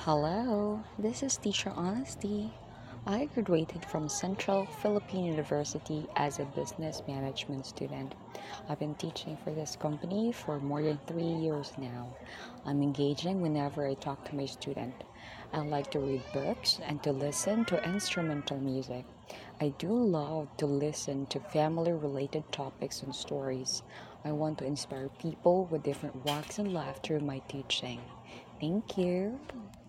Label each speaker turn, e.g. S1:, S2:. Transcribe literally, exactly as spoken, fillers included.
S1: Hello, this is Teacher Honesty. I graduated from Central Philippine University as a business management student. I've been teaching for this company for more than three years now. I'm engaging whenever I talk to my student. I like to read books and to listen to instrumental music. I do love to listen to family related topics and stories. I want to inspire people with different walks in life through my teaching. Thank you.